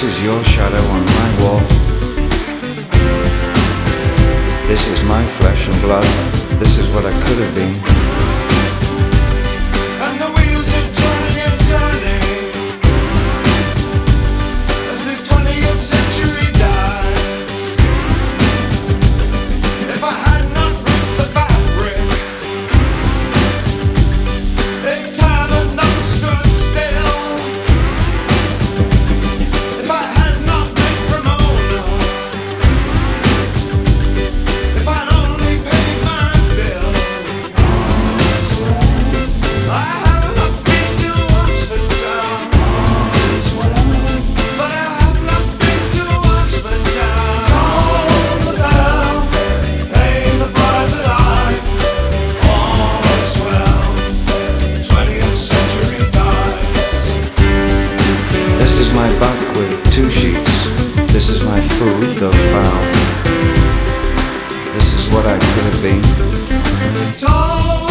This is your shadow on my wall. This is my flesh and blood. This is what I could have been. And the wheels are turning and turning as this 20th century dies. If I had not ripped the fabric, if time had not stood still, if I had not been Cremona, if I'd only paid my bill, I have not been to Oxford Town, but I have not been to Oxford Town. Toll the bell, pay the private eye, all is well, 20th century dies. This is my bunk with 2 sheets. This is my food, though foul. This is what I could have been. Toll